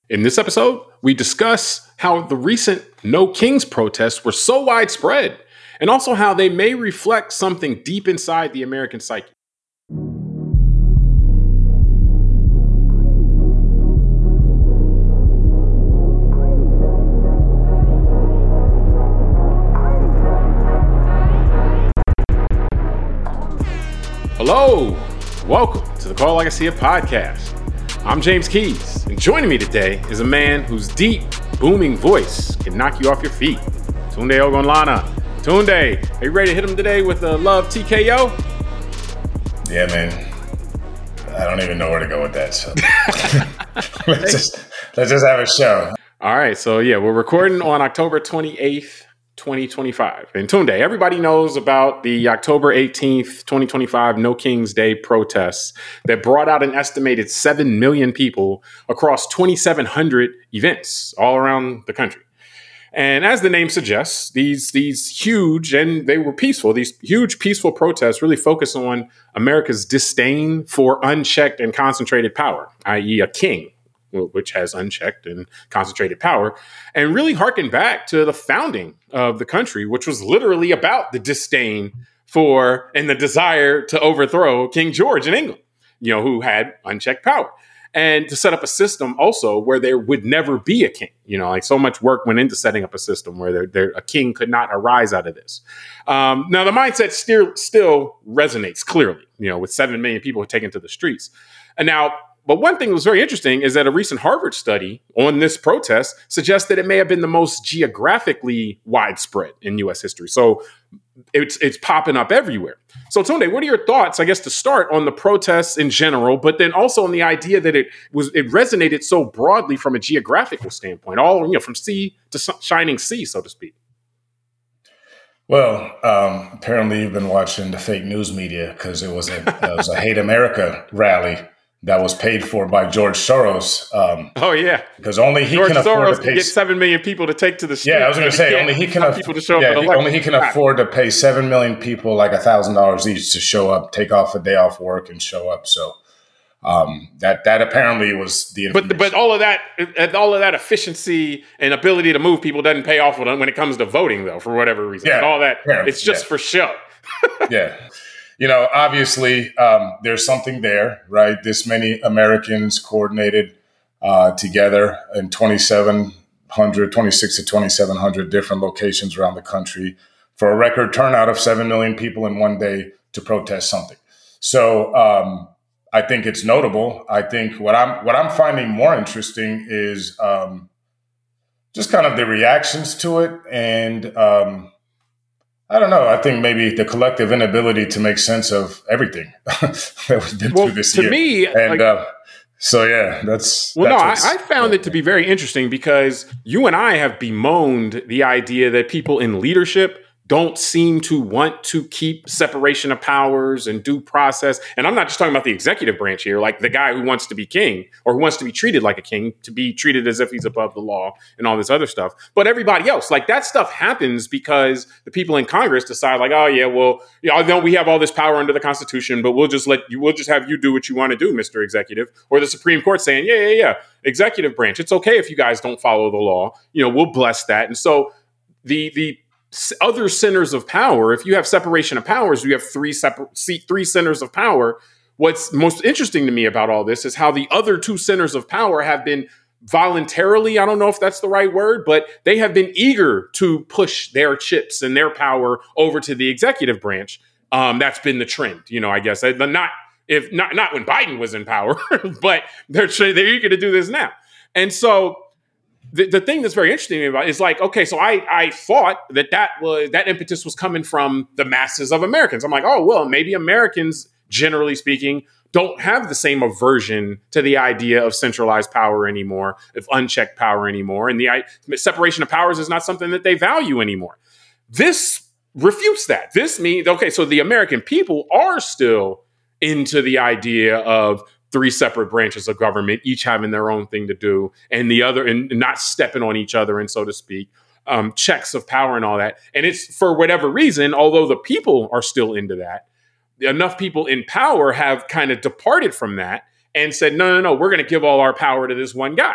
In this episode, we discuss how the recent No Kings protests were so widespread, and also how they may reflect something deep inside the American psyche. Hello, welcome to the Call Like I See It podcast. I'm James Keys, and joining me today is a man whose deep, booming voice can knock you off your feet. Tunde Ogunlana. Tunde, are you ready to hit him today with a love TKO? Yeah, man. I don't even know where to go with that. So let's just have a show. All right, so we're recording on October 28th, 2025. And Tunde, everybody knows about the October 18th, 2025 No Kings Day protests that brought out an estimated 7 million people across 2,700 events all around the country. And as the name suggests, these huge, and they were peaceful, these huge peaceful protests really focus on America's disdain for unchecked and concentrated power, i.e. a king, which has unchecked and concentrated power, and really harken back to the founding of the country, which was literally about the disdain for and the desire to overthrow King George in England, who had unchecked power, and to set up a system also where there would never be a king. So much work went into setting up a system where a king could not arise out of this. Now, the mindset still resonates clearly, with 7 million people taken to the streets. But one thing that was very interesting is that a recent Harvard study on this protest suggests that it may have been the most geographically widespread in U.S. history. So it's popping up everywhere. So Tunde, what are your thoughts, I guess, to start on the protests in general, but then also on the idea that it resonated so broadly from a geographical standpoint, all from sea to shining sea, so to speak? Well, apparently you've been watching the fake news media because it was a Hate America rally that was paid for by George Soros. Because only he George can afford Soros to pay. Get 7 million people to take to the street. Yeah, I was going to say only he can afford to pay 7 million people like $1,000 each to show up, take off a day off work, and show up. So that apparently was the. But all of that efficiency and ability to move people doesn't pay off when it comes to voting, though, for whatever reason. Yeah, all that it's just for show. Yeah. Obviously, there's something there, right? This many Americans coordinated together in 26 to 2,700 different locations around the country for a record turnout of 7 million people in one day to protest something. So I think it's notable. I think what I'm finding more interesting is just kind of the reactions to it, and I don't know. I think maybe the collective inability to make sense of everything that we've been through this year. To me, and that's. I found it to be very interesting because you and I have bemoaned the idea that people in leadership don't seem to want to keep separation of powers and due process. And I'm not just talking about the executive branch here, like the guy who wants to be king or who wants to be treated like a king, to be treated as if he's above the law and all this other stuff. But everybody else, like that stuff happens because the people in Congress decide like, oh yeah, well, I know we have all this power under the Constitution, but we'll just have you do what you want to do, Mr. Executive. Or the Supreme Court saying, yeah, executive branch, it's okay if you guys don't follow the law. We'll bless that. And so the other centers of power, if you have separation of powers, you have three centers of power. What's most interesting to me about all this is how the other two centers of power have been voluntarily, I don't know if that's the right word, but they have been eager to push their chips and their power over to the executive branch. That's been the trend, I guess. Not when Biden was in power, but they're eager to do this now. And so the thing that's very interesting about it is like, okay, so I thought that impetus was coming from the masses of Americans. I'm like, oh, well, maybe Americans, generally speaking, don't have the same aversion to the idea of centralized power anymore, of unchecked power anymore. And the separation of powers is not something that they value anymore. This refutes that. This means, okay, so the American people are still into the idea of three separate branches of government, each having their own thing to do, and the other, and not stepping on each other, and so to speak, checks of power and all that. And it's for whatever reason, although the people are still into that, enough people in power have kind of departed from that and said, no, we're going to give all our power to this one guy.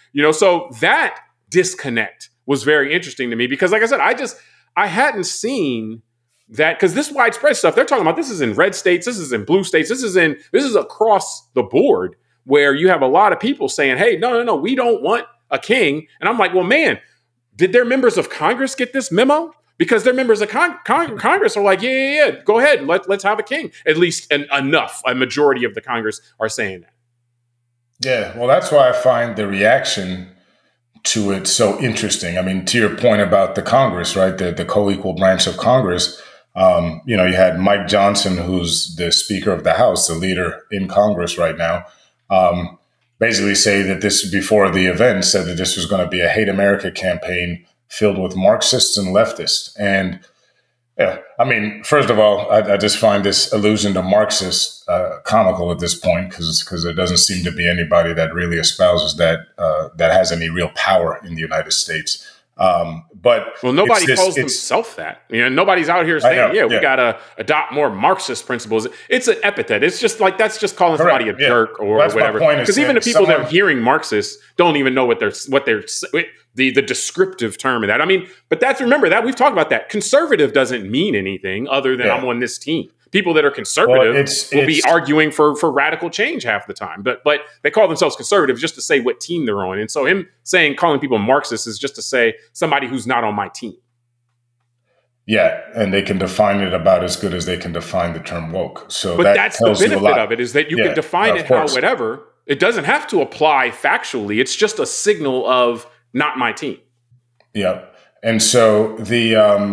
So that disconnect was very interesting to me because, like I said, I hadn't seen that because this widespread stuff they're talking about. This is in red states. This is in blue states. This is across the board where you have a lot of people saying, "Hey, no, we don't want a king." And I'm like, well, man, did their members of Congress get this memo? Because their members of Congress are like, yeah, go ahead, let's have a king. At least a majority of the Congress are saying that. Yeah, well, that's why I find the reaction to it so interesting. I mean, to your point about the Congress, right? The co-equal branch of Congress. You had Mike Johnson, who's the Speaker of the House, the leader in Congress right now, basically say that this, before the event, said that this was going to be a hate America campaign filled with Marxists and leftists. And yeah, I mean, first of all, I just find this allusion to Marxist comical at this point because there doesn't seem to be anybody that really espouses that has any real power in the United States. But nobody calls themselves that. Nobody's out here saying, we got to adopt more Marxist principles. It's an epithet. It's just like that's just calling somebody a jerk or whatever. Because even the people that are hearing Marxists don't even know what they're the descriptive term of that. I mean, but remember that we've talked about that. Conservative doesn't mean anything other than I'm on this team. People that are conservative will be arguing for radical change half the time, but they call themselves conservative just to say what team they're on. And so him calling people Marxists is just to say somebody who's not on my team. Yeah, and they can define it about as good as they can define the term woke. So, but that's the benefit of it is that you can define it how whatever. It doesn't have to apply factually. It's just a signal of not my team. Yeah. And so the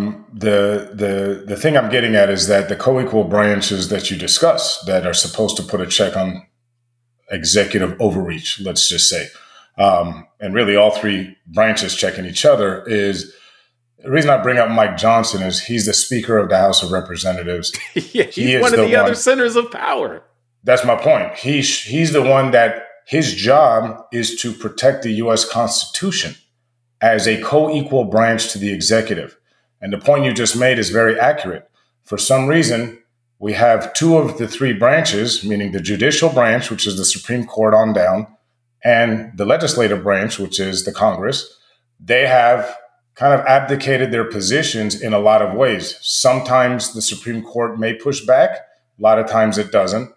thing I'm getting at is that the co-equal branches that you discuss that are supposed to put a check on executive overreach, let's just say, and really all three branches checking each other is the reason I bring up Mike Johnson is he's the Speaker of the House of Representatives. He's one of the other centers of power. That's my point. He's the one that his job is to protect the U.S. Constitution as a co-equal branch to the executive. And the point you just made is very accurate. For some reason, we have two of the three branches, meaning the judicial branch, which is the Supreme Court on down, and the legislative branch, which is the Congress. They have kind of abdicated their positions in a lot of ways. Sometimes the Supreme Court may push back. A lot of times it doesn't.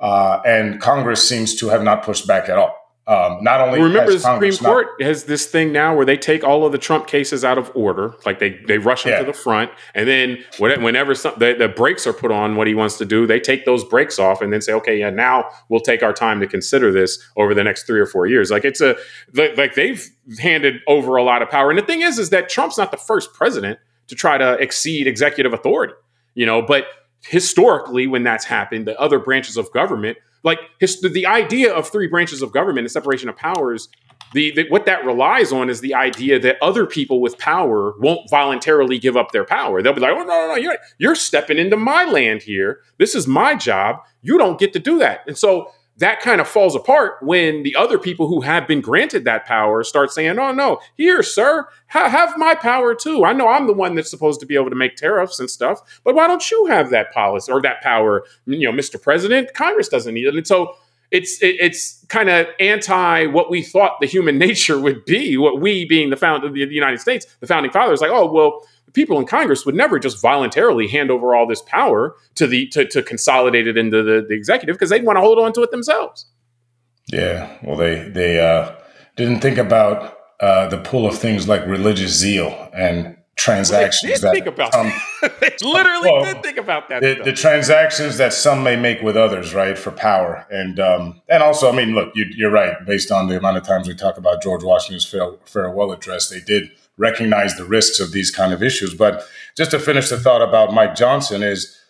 And Congress seems to have not pushed back at all. Not only remember the Supreme Court has this thing now where they take all of the Trump cases out of order, like they rush them to the front, and then whenever the brakes are put on what he wants to do, they take those brakes off and then say, okay, yeah, now we'll take our time to consider this over the next 3 or 4 years. Like they've handed over a lot of power, and the thing is that Trump's not the first president to try to exceed executive authority, but historically, when that's happened, the other branches of government. Like the idea of three branches of government and separation of powers, what that relies on is the idea that other people with power won't voluntarily give up their power. They'll be like, oh, no, you're stepping into my land here. This is my job. You don't get to do that. And so that kind of falls apart when the other people who have been granted that power start saying, oh, no, here, sir, have my power too. I know I'm the one that's supposed to be able to make tariffs and stuff, but why don't you have that policy or that power, Mr. President? Congress doesn't need it. And so it's kind of anti what we thought the human nature would be, what we being the United States, the founding fathers, like, oh, well, the people in Congress would never just voluntarily hand over all this power to consolidate it into the executive because they'd want to hold on to it themselves. Yeah, well, they didn't think about the pull of things like religious zeal and transactions. They did think about that. They literally did think about that. The transactions that some may make with others, right, for power. And also, I mean, look, you're right. Based on the amount of times we talk about George Washington's farewell address, they did recognize the risks of these kind of issues. But just to finish the thought about Mike Johnson is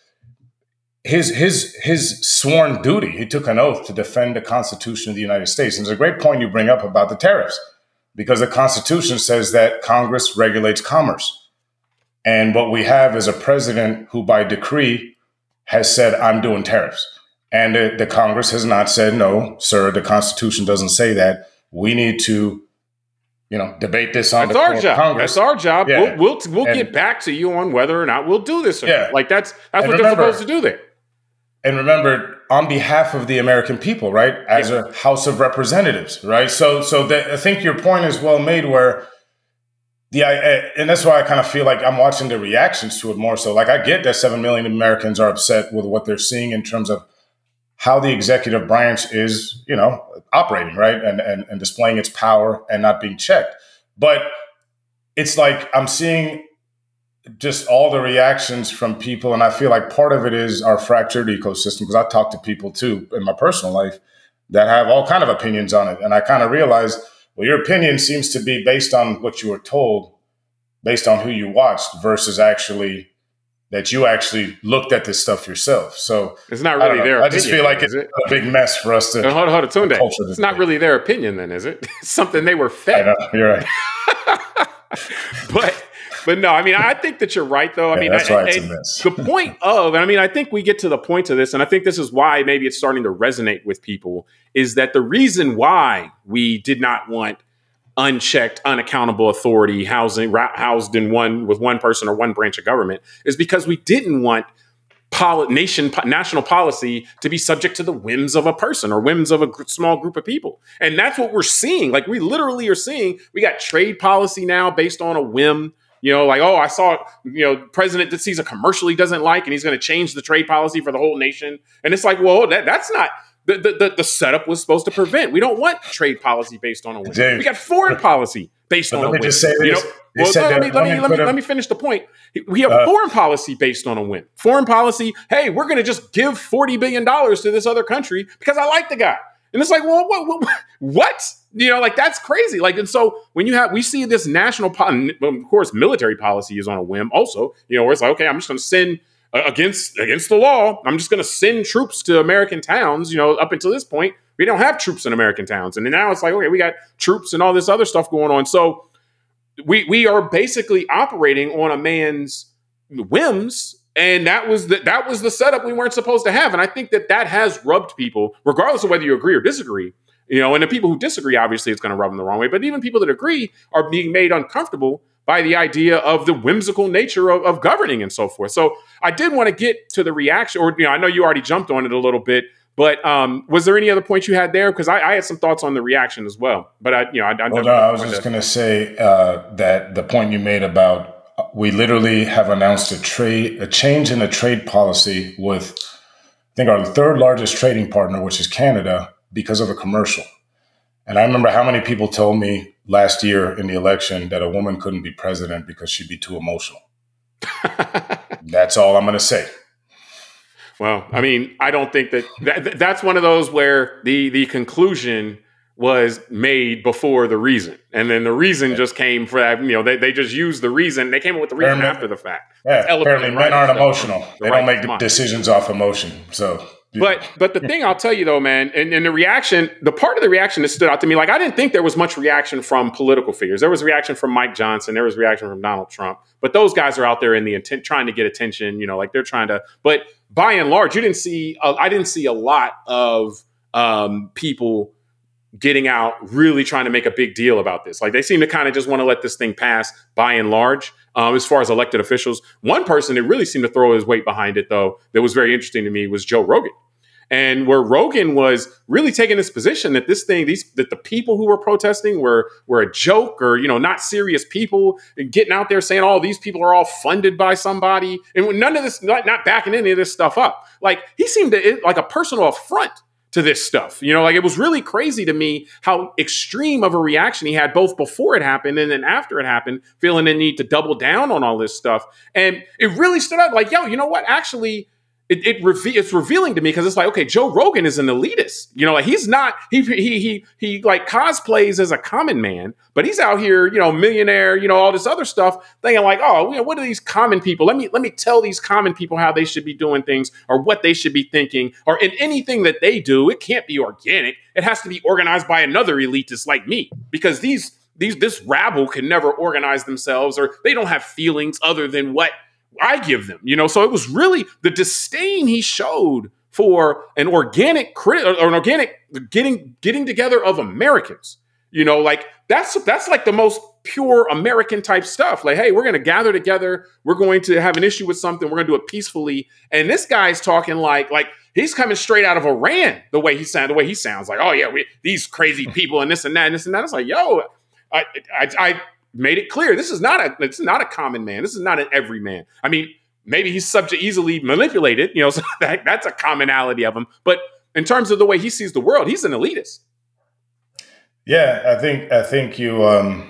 his sworn duty. He took an oath to defend the Constitution of the United States. And it's a great point you bring up about the tariffs, because the Constitution says that Congress regulates commerce. And what we have is a president who by decree has said, I'm doing tariffs. And the Congress has not said, no, sir, the Constitution doesn't say that. We need to debate this on the floor of Congress. That's our job. Yeah. We'll get back to you on whether or not we'll do this. Or not. Like that's what they're supposed to do there. And remember, on behalf of the American people, right? As a House of Representatives, right? So I think your point is well made. Where and that's why I kind of feel like I'm watching the reactions to it more so. Like I get that 7 million Americans are upset with what they're seeing in terms of how the executive branch is, operating, right, and displaying its power and not being checked. But it's like I'm seeing just all the reactions from people. And I feel like part of it is our fractured ecosystem, because I talk to people too in my personal life that have all kind of opinions on it. And I kind of realize, well, your opinion seems to be based on what you were told, based on who you watched versus actually that you actually looked at this stuff yourself. So it's not really their opinion. I just feel like it's a big mess for us to hold on, Tunde. It's not really their opinion then, is it? It's something they were fed. I know, you're right. But no, I mean, I think that you're right, though. I mean, that's why it's a mess. The point of, and I mean, I think we get to the point of this, and I think this is why maybe it's starting to resonate with people, is that the reason why we did not want unchecked, unaccountable authority housed in with one person or one branch of government is because we didn't want national policy to be subject to the whims of a person or whims of a small group of people. And that's what we're seeing. Like we literally are seeing, we got trade policy now based on a whim. Like, I saw, president that sees a commercial he doesn't like and he's going to change the trade policy for the whole nation. And it's like, well, that's not the setup was supposed to prevent. We don't want trade policy based on a whim. We got foreign policy based on a whim. Let me just say this. Let me finish the point. We have foreign policy based on a whim. Foreign policy, hey, we're going to just give $40 billion to this other country because I like the guy. And it's like, well, what? That's crazy. And so when we see this national, of course, military policy is on a whim also, where it's like, okay, I'm just going to send against the law. I'm just going to send troops to American towns. Up until this point, we don't have troops in American towns. And then now it's like, okay, we got troops and all this other stuff going on. So we are basically operating on a man's whims. And that was the setup we weren't supposed to have. And I think that has rubbed people, regardless of whether you agree or disagree, and the people who disagree, obviously it's going to rub them the wrong way. But even people that agree are being made uncomfortable by the idea of the whimsical nature of governing and so forth. So I did want to get to the reaction, or, I know you already jumped on it a little bit, but was there any other points you had there? Because I had some thoughts on the reaction as well. But I was just going to say that the point you made about we literally have announced a change in the trade policy with, I think, our third largest trading partner, which is Canada, because of a commercial. And I remember how many people told me last year in the election that a woman couldn't be president because she'd be too emotional. That's all I'm going to say. Well, I mean, I don't think that's one of those where the conclusion was made before the reason. And then the reason just came for that, they just used the reason. They came up with the reason after the fact. Yeah, apparently men aren't emotional. They don't make decisions off emotion. So, yeah. But the thing I'll tell you though, man, and the reaction, the part of the reaction that stood out to me, I didn't think there was much reaction from political figures. There was reaction from Mike Johnson. There was reaction from Donald Trump. But those guys are out there in the intent, trying to get attention, they're trying to, but by and large, I didn't see a lot of people getting out, really trying to make a big deal about this. They seem to kind of just want to let this thing pass by and large. As far as elected officials, one person that really seemed to throw his weight behind it, though, that was very interesting to me was Joe Rogan. And where Rogan was really taking this position that that the people who were protesting were a joke or, not serious people, and getting out there saying, oh, these people are all funded by somebody. And none of this, not backing any of this stuff up. He seemed to, like a personal affront to this stuff. It was really crazy to me how extreme of a reaction he had both before it happened and then after it happened, feeling the need to double down on all this stuff. And it really stood out yo, you know what? Actually, it's revealing to me because it's like, okay, Joe Rogan is an elitist. He's not, he cosplays as a common man, but he's out here, millionaire, all this other stuff, thinking oh, what are these common people? Let me tell these common people how they should be doing things or what they should be thinking, or in anything that they do, it can't be organic. It has to be organized by another elitist like me, because this rabble can never organize themselves, or they don't have feelings other than what I give them, so it was really the disdain he showed for an organic getting together of Americans, that's like the most pure American type stuff. Like, hey, we're going to gather together. We're going to have an issue with something. We're going to do it peacefully. And this guy's talking like he's coming straight out of Iran. The way he sounds like, oh yeah, these crazy people and this and that and this and that. It's like, yo, I made it clear. It's not a common man. This is not an everyman. I mean, maybe he's subject easily manipulated. You know, so that's a commonality of him. But in terms of the way he sees the world, he's an elitist. Yeah, I think you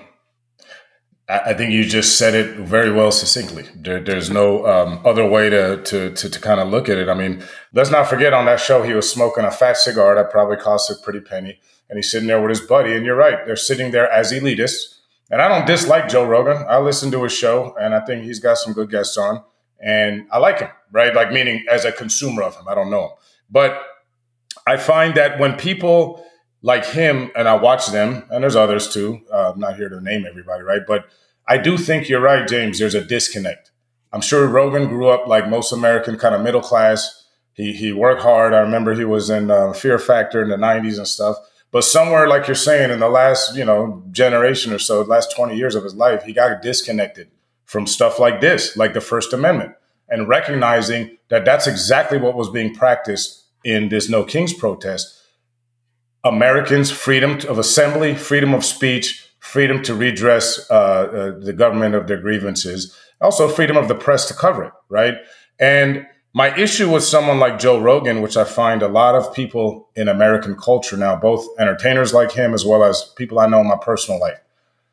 just said it very well succinctly. There's no other way to kind of look at it. I mean, let's not forget on that show he was smoking a fat cigar that probably cost a pretty penny, and he's sitting there with his buddy. And you're right, they're sitting there as elitists. And I don't dislike Joe Rogan. I listen to his show, and I think he's got some good guests on, and I like him, right? Like, meaning as a consumer of him, I don't know him, but I find that when people like him, and I watch them, and there's others too. I'm not here to name everybody, right? But I do think you're right, James. There's a disconnect. I'm sure Rogan grew up like most American, kind of middle class. He worked hard. I remember he was in Fear Factor in the 90s and stuff. But somewhere, like you're saying, in the last generation or so, the last 20 years of his life, he got disconnected from stuff like this, like the First Amendment, and recognizing that that's exactly what was being practiced in this No Kings protest. Americans' freedom of assembly, freedom of speech, freedom to redress the government of their grievances, also freedom of the press to cover it, right? And my issue with someone like Joe Rogan, which I find a lot of people in American culture now, both entertainers like him as well as people I know in my personal life,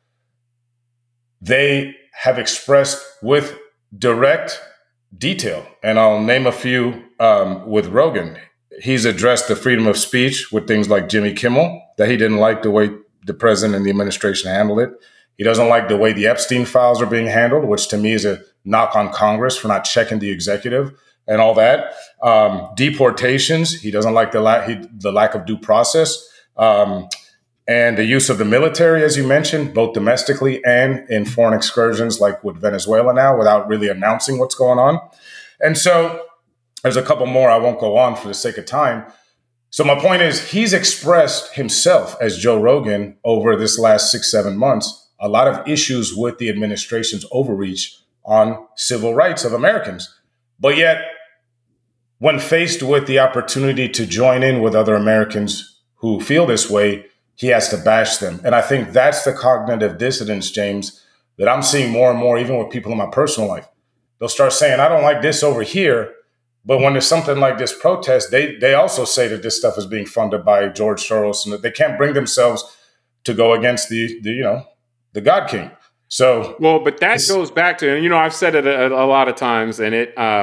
they have expressed with direct detail, and I'll name a few with Rogan. He's addressed the freedom of speech with things like Jimmy Kimmel, that he didn't like the way the president and the administration handled it. He doesn't like the way the Epstein files are being handled, which to me is a knock on Congress for not checking the executive and all that. Deportations, he doesn't like the lack of due process. And the use of the military, as you mentioned, both domestically and in foreign excursions, like with Venezuela now, without really announcing what's going on. And so there's a couple more. I won't go on for the sake of time. So my point is, he's expressed himself as Joe Rogan over this last 6-7 months, a lot of issues with the administration's overreach on civil rights of Americans. But yet, when faced with the opportunity to join in with other Americans who feel this way, he has to bash them. And I think that's the cognitive dissonance, James, that I'm seeing more and more, even with people in my personal life. They'll start saying, I don't like this over here. But when there's something like this protest, they also say that this stuff is being funded by George Soros, and that they can't bring themselves to go against the God King. So, well, but that goes back to, and I've said it a lot of times, and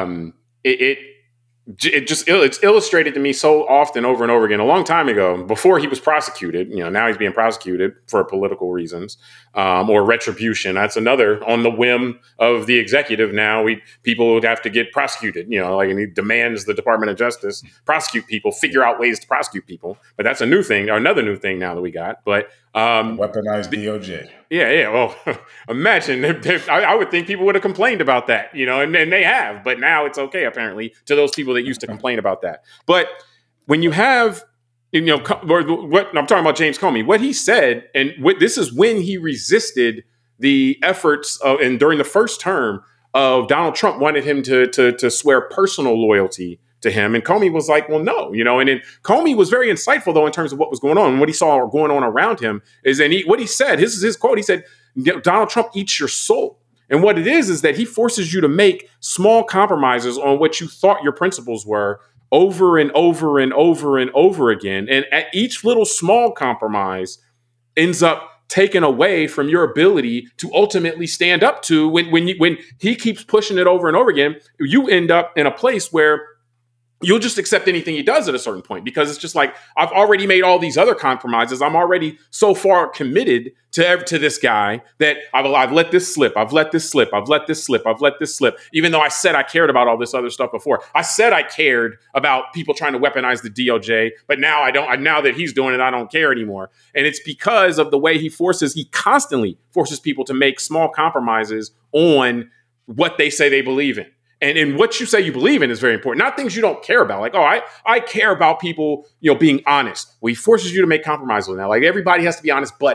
it's illustrated to me so often over and over again. A long time ago, before he was prosecuted, now he's being prosecuted for political reasons or retribution. That's another on the whim of the executive. Now people would have to get prosecuted. And he demands the Department of Justice prosecute people, figure out ways to prosecute people. But that's a new thing, or another new thing now that we got. But weaponized DOJ. Yeah. Well, imagine I would think people would have complained about that, and they have, but now it's okay, apparently, to those people that used to complain about that. But when you have, what I'm talking about, James Comey, what he said, and this is when he resisted the efforts of, and during the first term of Donald Trump wanted him to swear personal loyalty to him. And Comey was like, well, no, and then Comey was very insightful, though, in terms of what was going on. And what he saw going on around him is, what he said, this is his quote, he said, Donald Trump eats your soul. And what it is that he forces you to make small compromises on what you thought your principles were over and over and over and over again. And at each little small compromise ends up taken away from your ability to ultimately stand up to when he keeps pushing it over and over again. You end up in a place where you'll just accept anything he does at a certain point, because it's just like, I've already made all these other compromises. I'm already so far committed to this guy that I've let this slip. I've let this slip. I've let this slip. I've let this slip. Even though I said I cared about all this other stuff before. I said I cared about people trying to weaponize the DOJ, but now I don't. Now that he's doing it, I don't care anymore. And it's because of the way he constantly forces people to make small compromises on what they say they believe in. And what you say you believe in is very important. Not things you don't care about. Like, I care about people, being honest. Well, he forces you to make compromises with that. Like, everybody has to be honest but him.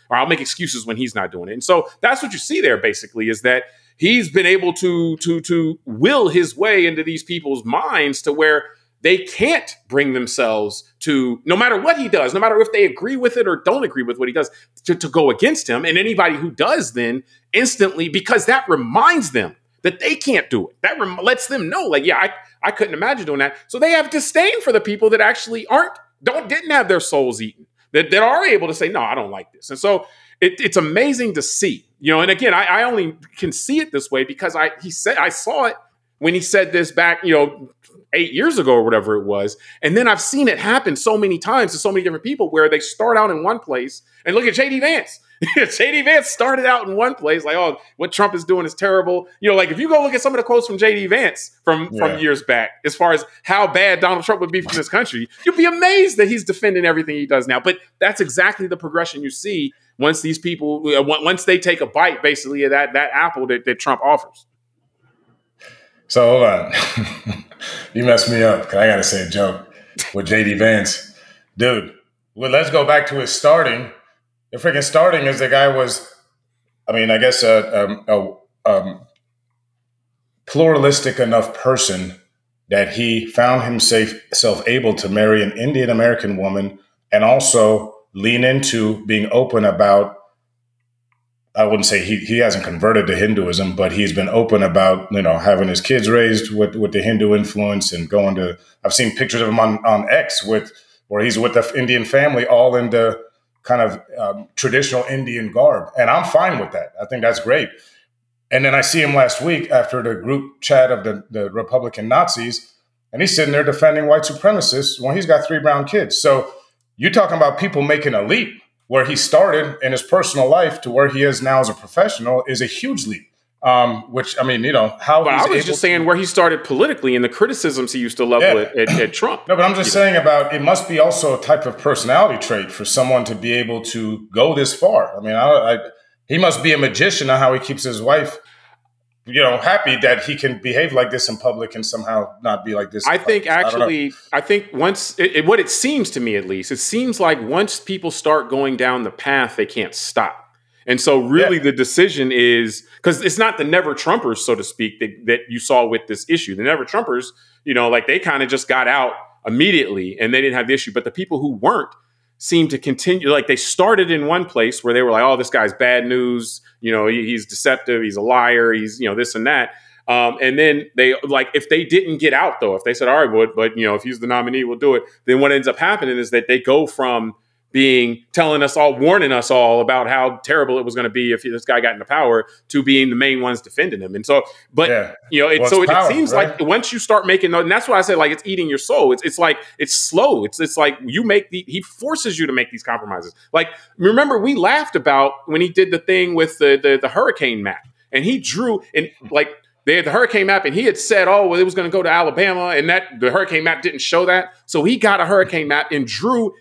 or I'll make excuses when he's not doing it. And so that's what you see there basically, is that he's been able to will his way into these people's minds to where they can't bring themselves to, no matter what he does, no matter if they agree with it or don't agree with what he does, to go against him. And anybody who does then instantly, because that reminds them that they can't do it. That lets them know, like, yeah, I couldn't imagine doing that. So they have disdain for the people that actually didn't have their souls eaten, that are able to say, no, I don't like this. And so it's amazing to see, and again, I only can see it this way because I saw it when he said this back, 8 years ago or whatever it was. And then I've seen it happen so many times to so many different people where they start out in one place, and look at JD Vance. JD Vance started out in one place, like, oh, what Trump is doing is terrible. Like if you go look at some of the quotes from JD Vance from years back, as far as how bad Donald Trump would be for this country, you'd be amazed that he's defending everything he does now. But that's exactly the progression you see once these people, once they take a bite, basically, of that apple that Trump offers. So hold on. You messed me up because I got to say a joke with JD Vance. Dude, well, let's go back to his starting. The freaking starting is the guy was, I guess, a pluralistic enough person that he found himself able to marry an Indian American woman and also lean into being open about, I wouldn't say he hasn't converted to Hinduism, but he's been open about, having his kids raised with the Hindu influence and going to, I've seen pictures of him on X where he's with the Indian family all in the kind of traditional Indian garb. And I'm fine with that. I think that's great. And then I see him last week after the group chat of the Republican Nazis, and he's sitting there defending white supremacists when he's got 3 brown kids. So you're talking about people making a leap. Where he started in his personal life to where he is now as a professional is a huge leap. Which, how but I was just saying where he started politically and the criticisms he used to level at Trump. No, but I'm just saying about it must be also a type of personality trait for someone to be able to go this far. He must be a magician on how he keeps his wife, happy that he can behave like this in public and somehow not be like this. I think once, what it seems to me at least, it seems like once people start going down the path, they can't stop. And so really the decision is, because it's not the never Trumpers, so to speak, that you saw with this issue. The never Trumpers, they kind of just got out immediately and they didn't have the issue. But the people who weren't seem to continue, like they started in one place where they were like, oh, this guy's bad news. He's deceptive. He's a liar. He's, this and that. And then they, like, if they didn't get out though, if they said, all right, but if he's the nominee, we'll do it. Then what ends up happening is that they go from warning us all about how terrible it was going to be if this guy got into power to being the main ones defending him. And so, but it seems right? Like once you start making, and that's why I say like it's eating your soul. It's like it's slow. It's like he forces you to make these compromises. Like remember we laughed about when he did the thing with the hurricane map, and he drew and like they had the hurricane map, and he had said, oh well, it was going to go to Alabama, and that the hurricane map didn't show that, so he got a hurricane map and drew.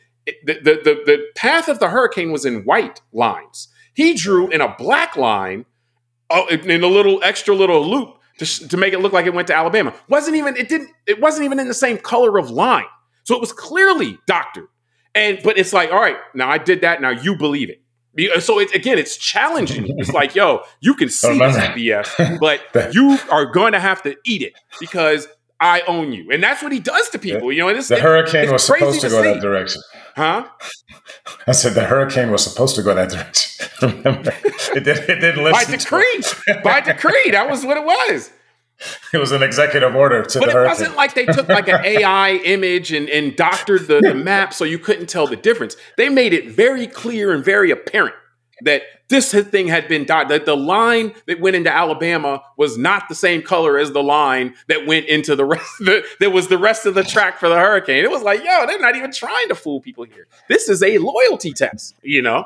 The path of the hurricane was in white lines. He drew in a black line, in a little extra little loop to make it look like it went to Alabama. It wasn't even in the same color of line. So it was clearly doctored. But it's like, all right, now I did that. Now you believe it. So it's challenging. It's like, yo, you can see this BS, but you are going to have to eat it because I own you. And that's what he does to people. The hurricane was supposed to go that direction. Huh? I said the hurricane was supposed to go that direction. Remember, it didn't listen. By decree, that was what it was. It was an executive order to the hurricane. But it wasn't like they took like an AI image and doctored the map so you couldn't tell the difference. They made it very clear and very apparent that this thing had been dotted, that the line that went into Alabama was not the same color as the line that went into the rest that was the rest of the track for the hurricane. It was like, yo, they're not even trying to fool people here. This is a loyalty test, No,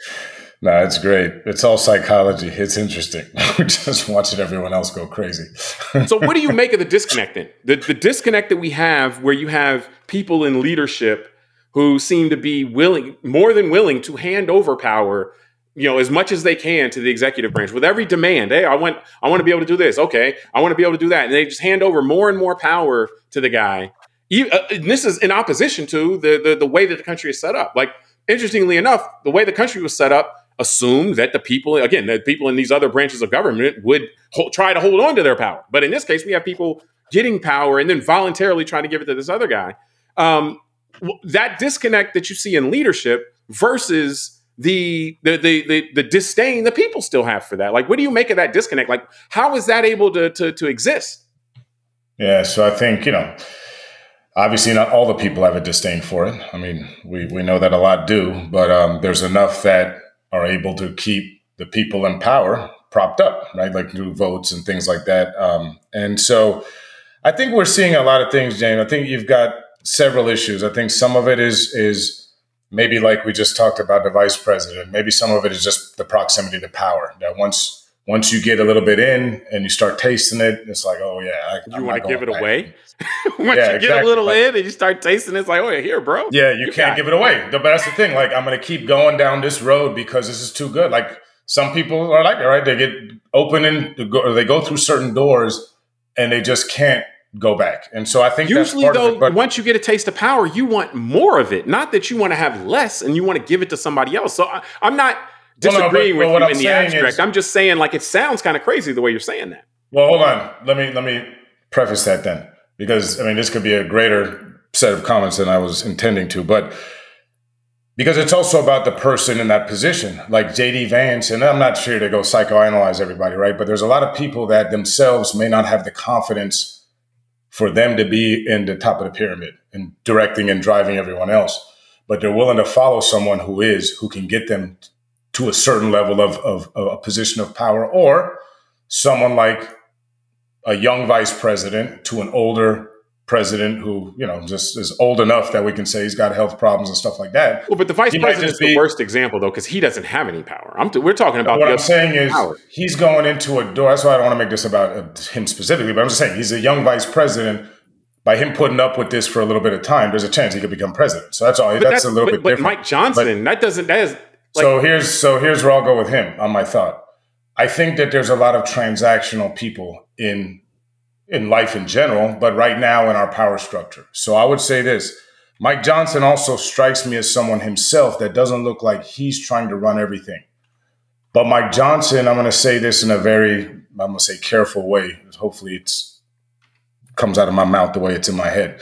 it's great. It's all psychology. It's interesting. We're just watching everyone else go crazy. So what do you make of the disconnect then? The disconnect that we have where you have people in leadership who seem to be more than willing to hand over power as much as they can to the executive branch with every demand. Hey, I want to be able to do this. Okay. I want to be able to do that. And they just hand over more and more power to the guy. And this is in opposition to the way that the country is set up. Like, interestingly enough, the way the country was set up, assumed that the people in these other branches of government would try to hold on to their power. But in this case, we have people getting power and then voluntarily trying to give it to this other guy. That disconnect that you see in leadership versus the disdain the people still have for that. Like, what do you make of that disconnect? Like, how is that able to exist? Yeah, so I think, obviously not all the people have a disdain for it. I mean, we know that a lot do, but there's enough that are able to keep the people in power propped up, right? Like through votes and things like that. And so I think we're seeing a lot of things, James. I think you've got several issues. I think some of it is maybe like we just talked about the vice president. Maybe some of it is just the proximity to power. That once you get a little bit in and you start tasting it, it's like, oh yeah, you want to give it away. Once you get a little in and you start tasting it, it's like, oh yeah, here, bro. Yeah, you can't give it away. But that's the thing. Like, I'm going to keep going down this road because this is too good. Like, some people are like that, right? They get open or they go through certain doors and they just can't go back. And so I think usually, that's part though, of it, but once you get a taste of power, you want more of it. Not that you want to have less and you want to give it to somebody else. So I'm not disagreeing with you in the abstract. I'm just saying, like, it sounds kind of crazy the way you're saying that. Well, hold on. Let me preface that then, because I mean, this could be a greater set of comments than I was intending to, but because it's also about the person in that position, like JD Vance, and I'm not sure to go psychoanalyze everybody, right? But there's a lot of people that themselves may not have the confidence for them to be in the top of the pyramid and directing and driving everyone else, but they're willing to follow someone who can get them to a certain level of a position of power, or someone like a young vice president to an older president who, just is old enough that we can say he's got health problems and stuff like that. Well, but the vice president is the worst example, though, because he doesn't have any power. We're talking about what I'm saying is he's going into a door. That's why I don't want to make this about him specifically, but I'm just saying he's a young vice president. By him putting up with this for a little bit of time, there's a chance he could become president. So that's all. That's a little bit different. But Mike Johnson, that is. Like, so here's where I'll go with him on my thought. I think that there's a lot of transactional people in life in general, but right now in our power structure. So I would say this: Mike Johnson also strikes me as someone himself that doesn't look like he's trying to run everything. But Mike Johnson, I'm going to say this in a very, I'm going to say, careful way. Hopefully it comes out of my mouth the way it's in my head.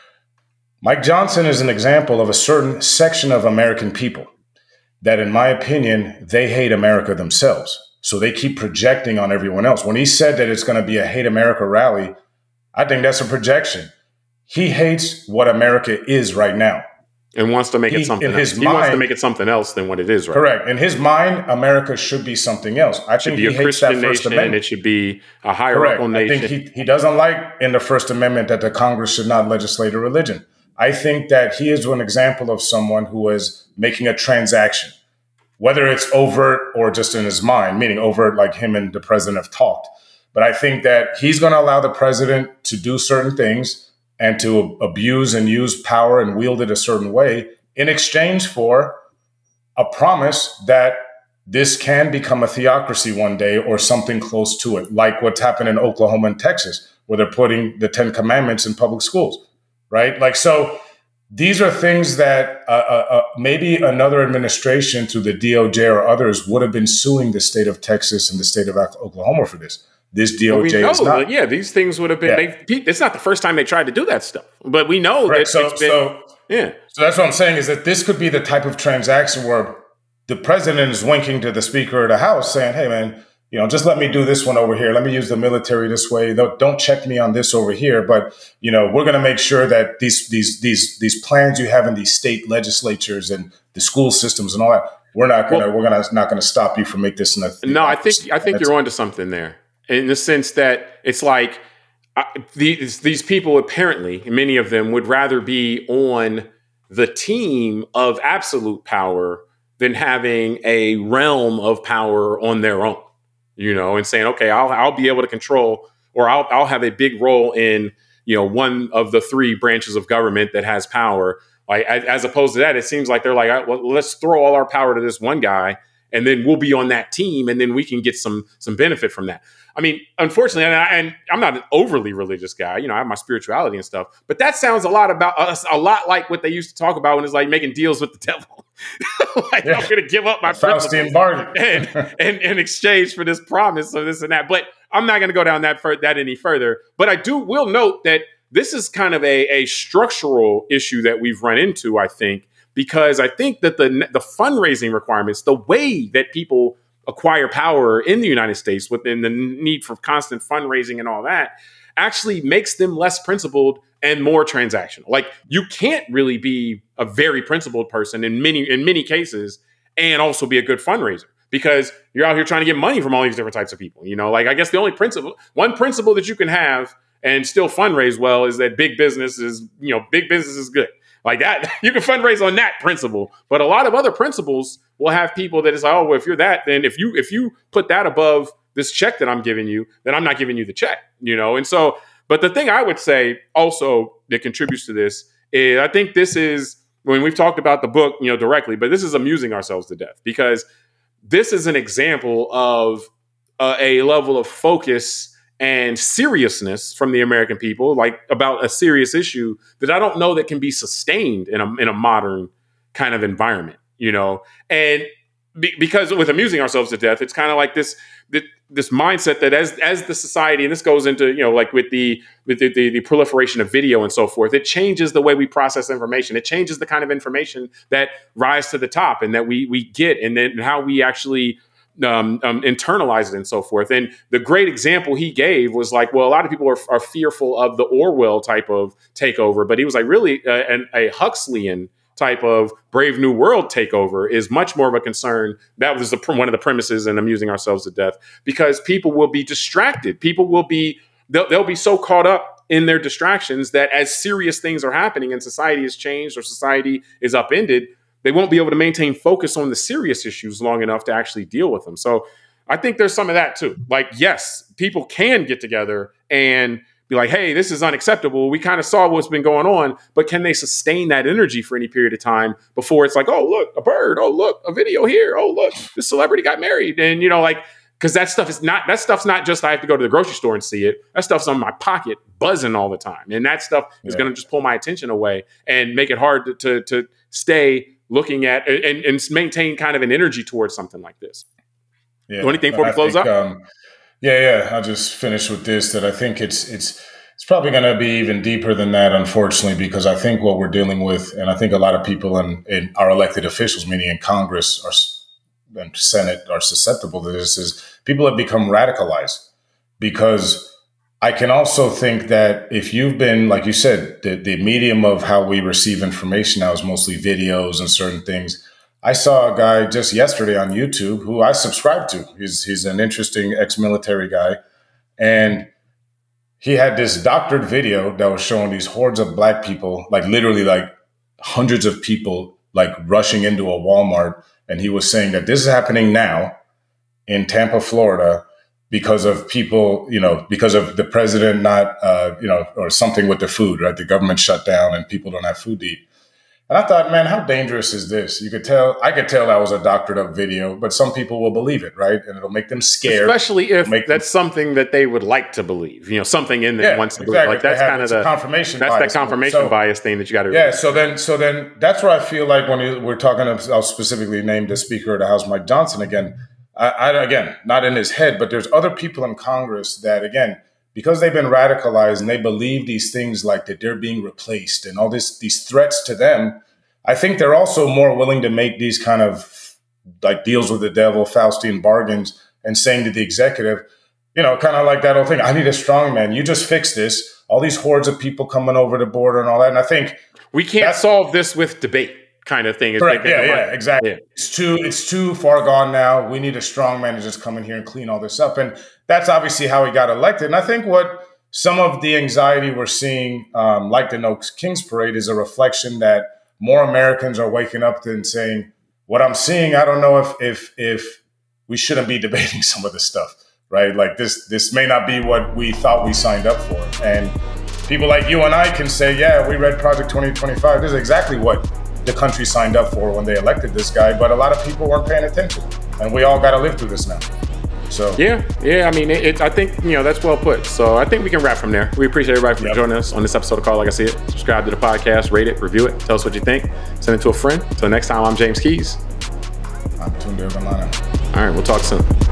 Mike Johnson is an example of a certain section of American people that, in my opinion, they hate America themselves. So they keep projecting on everyone else. When he said that it's going to be a Hate America rally, I think that's a projection. He hates what America is right now. And wants to make it something else. He wants to make it something else than what it is right Correct. In his mind, America should be something else. I think he hates that First Amendment. It should be a hierarchical nation. I think he doesn't like in the First Amendment that the Congress should not legislate a religion. I think that he is an example of someone who is making a transaction, whether it's overt or just in his mind, meaning overt like him and the president have talked. But I think that he's going to allow the president to do certain things and to abuse and use power and wield it a certain way in exchange for a promise that this can become a theocracy one day or something close to it, like what's happened in Oklahoma and Texas, where they're putting the 10 Commandments in public schools, right? Like, so these are things that maybe another administration through the DOJ or others would have been suing the state of Texas and the state of Oklahoma for this. This DOJ is not. Yeah, these things would have been. Yeah. It's not the first time they tried to do that stuff, but we know that So that's what I'm saying is that this could be the type of transaction where the president is winking to the Speaker of the House, saying, "Hey, man, just let me do this one over here. Let me use the military this way. Don't check me on this over here. But we're going to make sure that these plans you have in these state legislatures and the school systems and all that, we're not going to stop you from making this." No, I think you're onto something there. In the sense that it's like these people apparently, many of them would rather be on the team of absolute power than having a realm of power on their own, and saying, okay, I'll be able to control, or I'll have a big role in, one of the three branches of government that has power. Like, as opposed to that, it seems like they're like, well, let's throw all our power to this one guy, and then we'll be on that team, and then we can get some benefit from that. I mean, unfortunately, and I'm not an overly religious guy, I have my spirituality and stuff, but that sounds a lot like what they used to talk about when it's like making deals with the devil. Like, I'm going to give up my Faustian bargain and in exchange for this promise of this and that. But I'm not going to go down that any further. But I will note that this is kind of a structural issue that we've run into, I think, because I think that the fundraising requirements, the way that people acquire power in the United States within the need for constant fundraising and all that, actually makes them less principled and more transactional. Like, you can't really be a very principled person in many cases and also be a good fundraiser, because you're out here trying to get money from all these different types of people. You know, like, I guess the only one principle that you can have and still fundraise well is that big business is good. Like that, you can fundraise on that principle. But a lot of other principles will have people that is like, oh, well, if you're that, then if you put that above this check that I'm giving you, then I'm not giving you the check, you know? And so, but the thing I would say also that contributes to this is, I think this is, when we've talked about the book, you know, directly, but this is amusing ourselves to death, because this is an example of a level of focus and seriousness from the American people, like about a serious issue that I don't know that can be sustained in a modern kind of environment, you know? And because with amusing ourselves to death, it's kind of like this mindset that as the society, and this goes into, you know, like with the proliferation of video and so forth, it changes the way we process information. It changes the kind of information that rise to the top and that we get, and then how we actually internalize it and so forth. And the great example he gave was like, well, a lot of people are fearful of the Orwell type of takeover, but he was like, really a Huxleyan type of Brave New World takeover is much more of a concern. That was one of the premises, and amusing ourselves to death, because people will be distracted. People will be, they'll be so caught up in their distractions that as serious things are happening and society has changed or society is upended, they won't be able to maintain focus on the serious issues long enough to actually deal with them. So I think there's some of that too. Like, yes, people can get together and be like, hey, this is unacceptable. We kind of saw what's been going on, but can they sustain that energy for any period of time before it's like, oh, look, a bird. Oh, look, a video here. Oh, look, this celebrity got married. And, you know, like, because that stuff's not just I have to go to the grocery store and see it. That stuff's on my pocket buzzing all the time. And that stuff is going to just pull my attention away and make it hard to stay looking at and maintain kind of an energy towards something like this. Yeah. So anything before we close up? I'll just finish with this, that I think it's probably going to be even deeper than that, unfortunately, because I think what we're dealing with, and I think a lot of people in our elected officials, meaning in Congress and Senate, are susceptible to this, is people have become radicalized. Because I can also think that if you've been, like you said, the medium of how we receive information now is mostly videos and certain things. I saw a guy just yesterday on YouTube who I subscribe to. He's an interesting ex-military guy. And he had this doctored video that was showing these hordes of black people, like literally like hundreds of people, like rushing into a Walmart. And he was saying that this is happening now in Tampa, Florida, because of people, you know, because of the president not, or something with the food, right? The government shut down and people don't have food to eat. And I thought, man, how dangerous is this? I could tell that was a doctored up video, but some people will believe it, right? And it'll make them scared. Especially if that's something that they would like to believe, you know, something in them wants to believe. Like, that's kind of the confirmation bias. That's that confirmation bias thing that you got to remember. Yeah, so then that's where I feel like when we're talking, I'll specifically name the Speaker of the House, Mike Johnson, again. I again, not in his head, but there's other people in Congress that, again, because they've been radicalized and they believe these things like that they're being replaced and all these threats to them, I think they're also more willing to make these kind of like deals with the devil, Faustian bargains, and saying to the executive, you know, kind of like that old thing, I need a strong man. You just fix this. All these hordes of people coming over the border and all that. And I think we can't solve this with debate. Kind of thing. Correct. Yeah, exactly. Yeah. It's too far gone now. We need a strong man to just come in here and clean all this up. And that's obviously how he got elected. And I think what some of the anxiety we're seeing, like the No Kings Parade, is a reflection that more Americans are waking up and saying, what I'm seeing, I don't know if we shouldn't be debating some of this stuff, right? Like this may not be what we thought we signed up for. And people like you and I can say, yeah, we read Project 2025. This is exactly what the country signed up for when they elected this guy, but a lot of people weren't paying attention, and we all got to live through this now. So yeah. I mean, I think that's well put. So I think we can wrap from there. We appreciate everybody for joining us on this episode of Call Like I See It. Subscribe to the podcast, rate it, review it, tell us what you think, send it to a friend. Until next time, I'm James Keys. I'm Tunde Banana. All right, we'll talk soon.